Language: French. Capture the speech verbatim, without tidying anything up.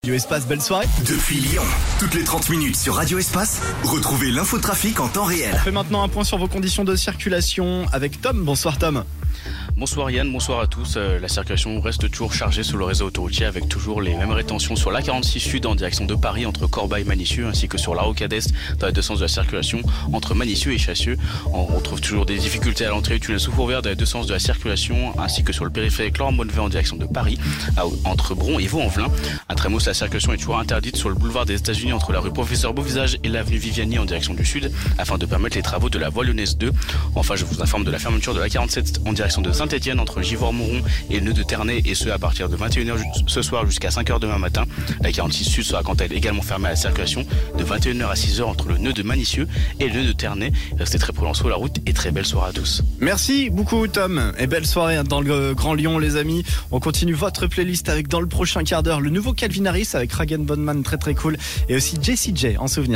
Radio Espace, belle soirée. Depuis Lyon, toutes les trente minutes sur Radio Espace, retrouvez l'infotrafic en temps réel. On fait maintenant un point sur vos conditions de circulation avec Tom. Bonsoir Tom. Bonsoir Yann, bonsoir à tous. Euh, la circulation reste toujours chargée sur le réseau autoroutier avec toujours les mêmes rétentions sur l'A quarante-six Sud en direction de Paris entre Corbeil et Manicieux, ainsi que sur la Rocade Est dans les deux sens de la circulation entre Manicieux et Chassieux. On retrouve toujours des difficultés à l'entrée du tunnel sous Fourvière dans les deux sens de la circulation, ainsi que sur le périphérique Laurent Bonnevet en direction de Paris entre Bron et Vaux-en-Velin. À Trémaux, la circulation est toujours interdite sur le boulevard des États-Unis entre la rue Professeur Beauvisage et l'avenue Viviani en direction du sud afin de permettre les travaux de la voie lyonnaise deux. Enfin, je vous informe de la fermeture de l'A quarante-sept en direction de Saint-Étienne entre Givors-Mouron et le nœud de Ternay, et ce à partir de vingt et une heures ce soir jusqu'à cinq heures demain matin. La quarante-six Sud sera quant à elle également fermée à la circulation de vingt et une heures à six heures entre le nœud de Manicieux et le nœud de Ternay. Restez très prudents sur la route et très belle soirée à tous. Merci beaucoup Tom et belle soirée dans le Grand Lyon les amis. On continue votre playlist avec dans le prochain quart d'heure le nouveau Calvin Harris avec Ragen Bonman, très très cool, et aussi Jessie J en souvenir.